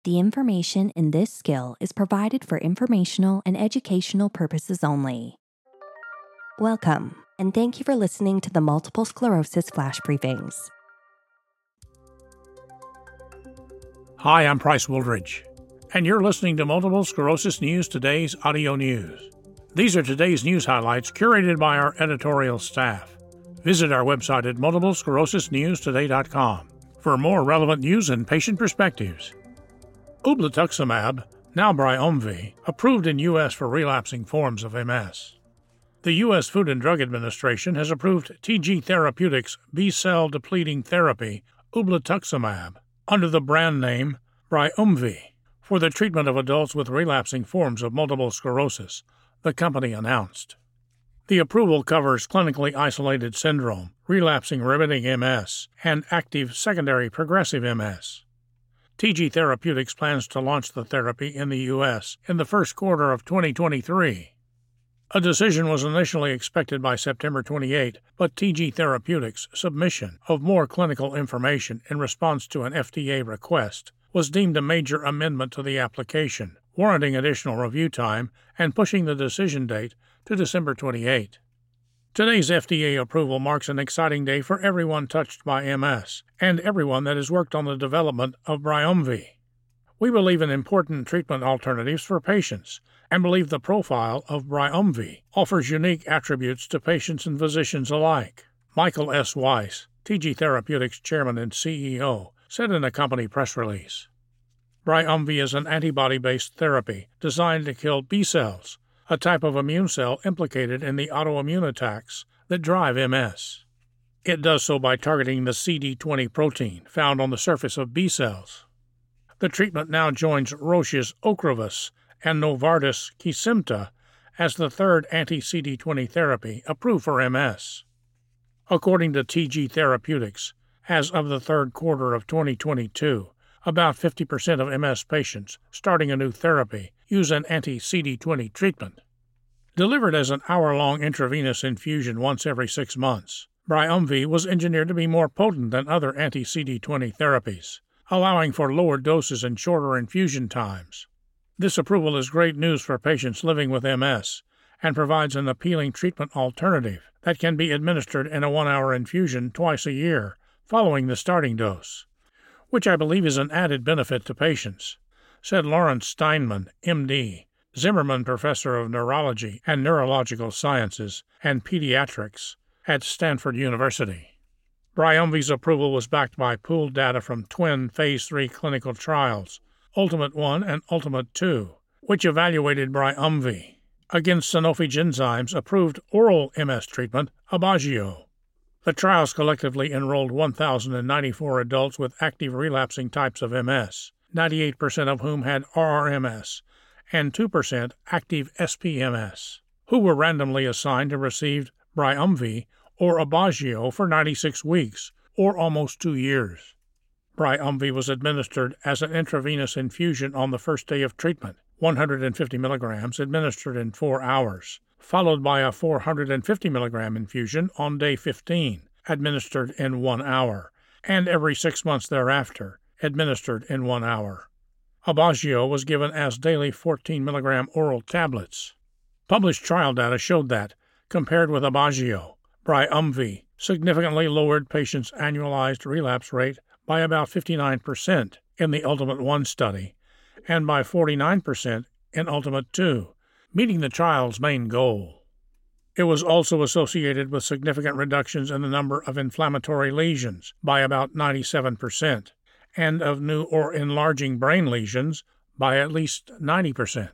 The information in this skill is provided for informational and educational purposes only. Welcome, and thank you for listening to the Multiple Sclerosis Flash Briefings. Hi, I'm Price Woolridge, and you're listening to Multiple Sclerosis News Today's audio news. These are today's news highlights curated by our editorial staff. Visit our website at multiplesclerosisnewstoday.com for more relevant news and patient perspectives. Ublituximab, now Briumvi, approved in U.S. for relapsing forms of MS. The U.S. Food and Drug Administration has approved TG Therapeutics B-cell depleting therapy, Ublituximab, under the brand name Briumvi, for the treatment of adults with relapsing forms of multiple sclerosis, the company announced. The approval covers clinically isolated syndrome, relapsing remitting MS, and active secondary progressive MS. TG Therapeutics plans to launch the therapy in the U.S. in the first quarter of 2023. A decision was initially expected by September 28, but TG Therapeutics' submission of more clinical information in response to an FDA request was deemed a major amendment to the application, warranting additional review time and pushing the decision date to December 28. Today's FDA approval marks an exciting day for everyone touched by MS and everyone that has worked on the development of Briumvi. We believe in important treatment alternatives for patients and believe the profile of Briumvi offers unique attributes to patients and physicians alike. Michael S. Weiss, TG Therapeutics Chairman and CEO, said in a company press release. Briumvi is an antibody-based therapy designed to kill B cells, a type of immune cell implicated in the autoimmune attacks that drive MS. It does so by targeting the CD20 protein found on the surface of B cells. The treatment now joins Roche's Ocrevus and Novartis' Kesimpta as the third anti-CD20 therapy approved for MS. According to TG Therapeutics, as of the third quarter of 2022, about 50% of MS patients starting a new therapy use an anti-CD20 treatment. Delivered as an hour-long intravenous infusion once every 6 months, Briumvi was engineered to be more potent than other anti-CD20 therapies, allowing for lower doses and shorter infusion times. This approval is great news for patients living with MS and provides an appealing treatment alternative that can be administered in a 1-hour infusion twice a year following the starting dose, which I believe is an added benefit to patients, said Lawrence Steinman, MD, Zimmerman Professor of Neurology and Neurological Sciences and Pediatrics at Stanford University. Briumvi's approval was backed by pooled data from twin Phase 3 clinical trials, Ultimate 1 and Ultimate 2, which evaluated Briumvi against Sanofi Genzyme's approved oral MS treatment, Aubagio. The trials collectively enrolled 1,094 adults with active relapsing types of MS, 98% of whom had RRMS, and 2% active SPMS, who were randomly assigned to receive Briumvi or Aubagio for 96 weeks, or almost 2 years. Briumvi was administered as an intravenous infusion on the first day of treatment, 150 milligrams administered in 4 hours, followed by a 450 milligram infusion on day 15, administered in 1 hour, and every 6 months thereafter, administered in 1 hour. Aubagio was given as daily 14 milligram oral tablets. Published trial data showed that, compared with Aubagio, Briumvi significantly lowered patients' annualized relapse rate by about 59% in the Ultimate 1 study and by 49% in Ultimate 2, meeting the trial's main goal. It was also associated with significant reductions in the number of inflammatory lesions by about 97% and of new or enlarging brain lesions by at least 90%.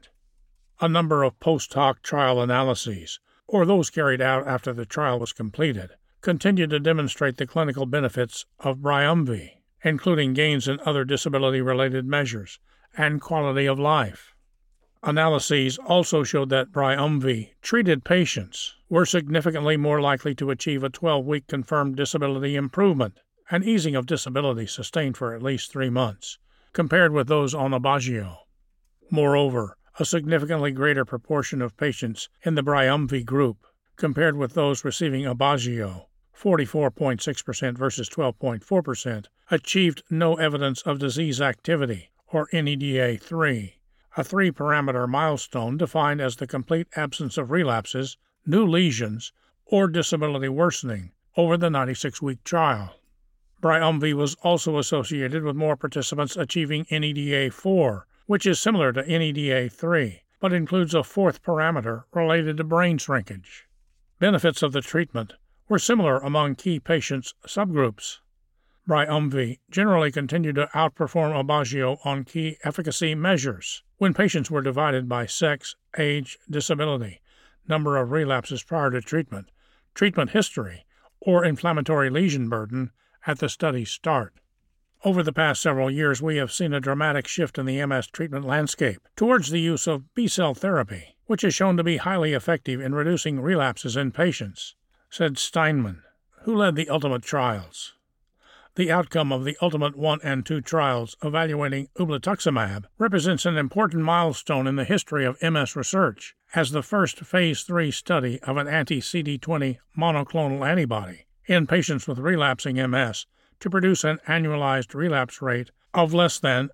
A number of post-hoc trial analyses, or those carried out after the trial was completed, continued to demonstrate the clinical benefits of Briumvi, including gains in other disability-related measures and quality of life. Analyses also showed that Briumvi-treated patients were significantly more likely to achieve a 12-week confirmed disability improvement, an easing of disability sustained for at least 3 months, compared with those on Aubagio. Moreover, a significantly greater proportion of patients in the Briumvi group, compared with those receiving Aubagio, 44.6% versus 12.4%, achieved no evidence of disease activity or NEDA-3, a 3-parameter milestone defined as the complete absence of relapses, new lesions, or disability worsening over the 96-week trial. BRIUMVI was also associated with more participants achieving NEDA-4, which is similar to NEDA-3, but includes a 4th parameter related to brain shrinkage. Benefits of the treatment were similar among key patients' subgroups. BRIUMVI generally continued to outperform Aubagio on key efficacy measures when patients were divided by sex, age, disability, number of relapses prior to treatment, treatment history, or inflammatory lesion burden at the study's start. Over the past several years, we have seen a dramatic shift in the MS treatment landscape towards the use of B-cell therapy, which is shown to be highly effective in reducing relapses in patients, said Steinman, who led the ULTIMATE trials. The outcome of the ULTIMATE 1 and 2 trials evaluating ublituximab represents an important milestone in the history of MS research as the first Phase 3 study of an anti-CD20 monoclonal antibody in patients with relapsing MS to produce an annualized relapse rate of less than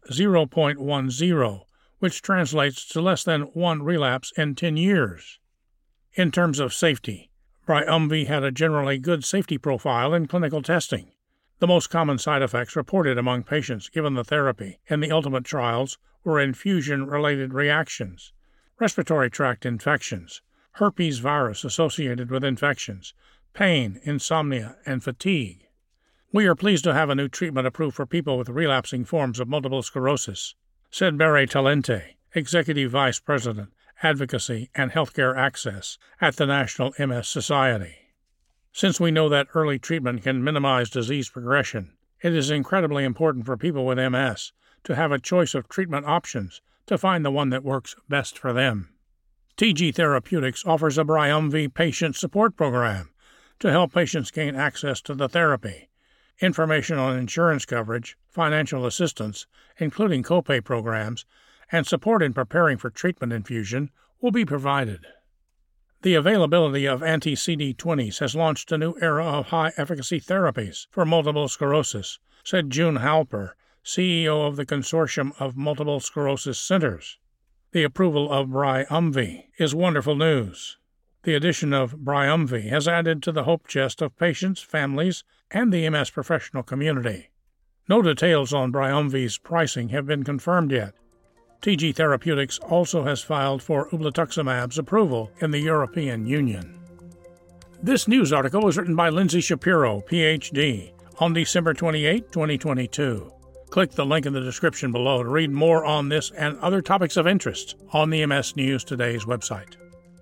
0.10, which translates to less than 1 relapse in 10 years. In terms of safety, BRIUMVI had a generally good safety profile in clinical testing. The most common side effects reported among patients given the therapy in the ULTIMATE trials were infusion-related reactions, respiratory tract infections, herpes virus associated with infections, pain, insomnia, and fatigue. We are pleased to have a new treatment approved for people with relapsing forms of multiple sclerosis, said Barry Talente, Executive Vice President, Advocacy and Healthcare Access at the National MS Society. Since we know that early treatment can minimize disease progression, it is incredibly important for people with MS to have a choice of treatment options to find the one that works best for them. TG Therapeutics offers a BRIUMVI patient support program to help patients gain access to the therapy. Information on insurance coverage, financial assistance, including copay programs, and support in preparing for treatment infusion will be provided. The availability of anti-CD20s has launched a new era of high-efficacy therapies for multiple sclerosis, said June Halper, CEO of the Consortium of Multiple Sclerosis Centers. The approval of BRIUMVI is wonderful news. The addition of BRIUMVI has added to the hope chest of patients, families, and the MS professional community. No details on BRIUMVI's pricing have been confirmed yet. TG Therapeutics also has filed for ublituximab's approval in the European Union. This news article was written by Lindsay Shapiro, Ph.D., on December 28, 2022. Click the link in the description below to read more on this and other topics of interest on the MS News Today's website.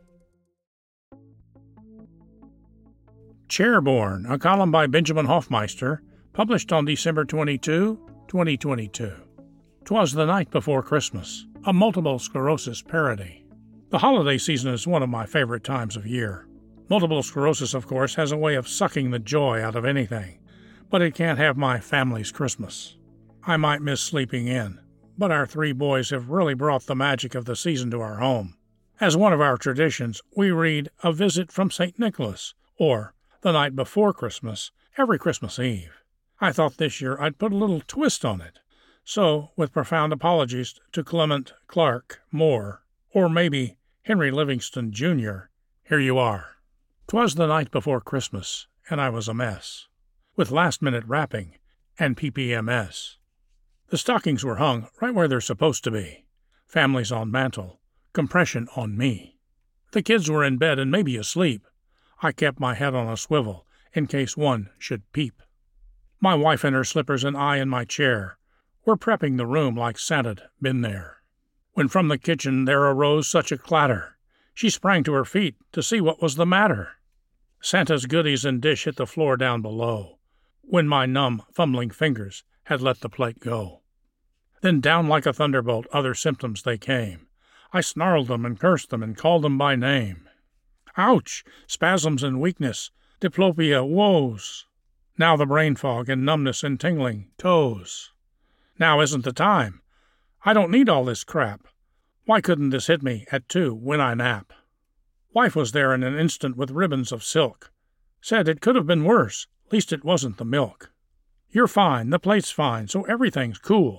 Chairborne, a column by Benjamin Hofmeister, published on December 22, 2022. 'Twas the Night Before Christmas, a multiple sclerosis parody. The holiday season is one of my favorite times of year. Multiple sclerosis, of course, has a way of sucking the joy out of anything, but it can't have my family's Christmas. I might miss sleeping in, but our 3 boys have really brought the magic of the season to our home. As one of our traditions, we read A Visit from St. Nicholas, or The Night Before Christmas, every Christmas Eve. I thought this year I'd put a little twist on it. So, with profound apologies to Clement Clark Moore, or maybe Henry Livingston, Jr., here you are. 'Twas the night before Christmas, and I was a mess, with last-minute wrapping and PPMS. The stockings were hung right where they're supposed to be. Families on mantle, compression on me. The kids were in bed and maybe asleep. I kept my head on a swivel in case one should peep. My wife in her slippers and I in my chair. We're prepping the room like Santa'd been there. When from the kitchen there arose such a clatter, she sprang to her feet to see what was the matter. Santa's goodies and dish hit the floor down below, when my numb, fumbling fingers had let the plate go. Then down like a thunderbolt other symptoms they came. I snarled them and cursed them and called them by name. Ouch! Spasms and weakness, diplopia, woes. Now the brain fog and numbness and tingling toes. Now isn't the time. I don't need all this crap. Why couldn't this hit me at 2 when I nap? Wife was there in an instant with ribbons of silk. Said it could have been worse, least it wasn't the milk. You're fine, the plate's fine, so everything's cool.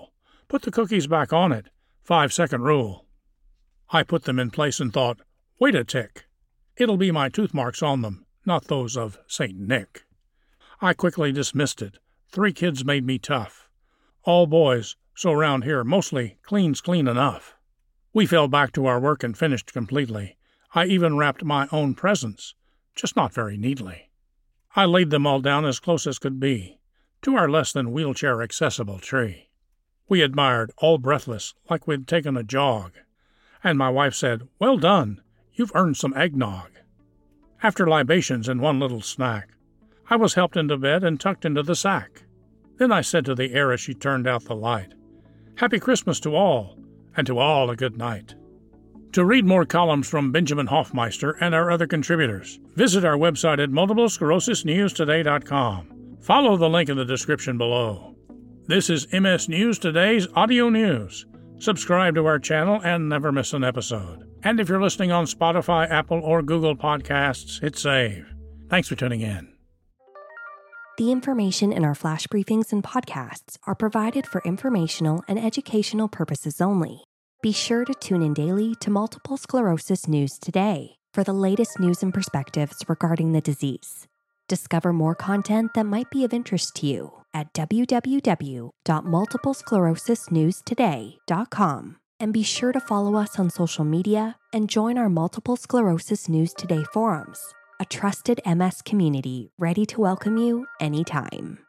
Put the cookies back on it. 5-second rule. I put them in place and thought, wait a tick. It'll be my tooth marks on them, not those of St. Nick. I quickly dismissed it. 3 kids made me tough. All boys, so round here mostly clean's clean enough. We fell back to our work and finished completely. I even wrapped my own presents, just not very neatly. I laid them all down as close as could be, to our less than wheelchair-accessible tree. We admired, all breathless, like we'd taken a jog. And my wife said, well done, you've earned some eggnog. After libations and one little snack, I was helped into bed and tucked into the sack. Then I said to the air as she turned out the light, Happy Christmas to all, and to all a good night. To read more columns from Benjamin Hoffmeister and our other contributors, visit our website at multiplesclerosisnewstoday.com. Follow the link in the description below. This is MS News Today's audio news. Subscribe to our channel and never miss an episode. And if you're listening on Spotify, Apple, or Google Podcasts, hit save. Thanks for tuning in. The information in our flash briefings and podcasts are provided for informational and educational purposes only. Be sure to tune in daily to Multiple Sclerosis News Today for the latest news and perspectives regarding the disease. Discover more content that might be of interest to you at www.multiplesclerosisnewstoday.com. And be sure to follow us on social media and join our Multiple Sclerosis News Today forums, a trusted MS community ready to welcome you anytime.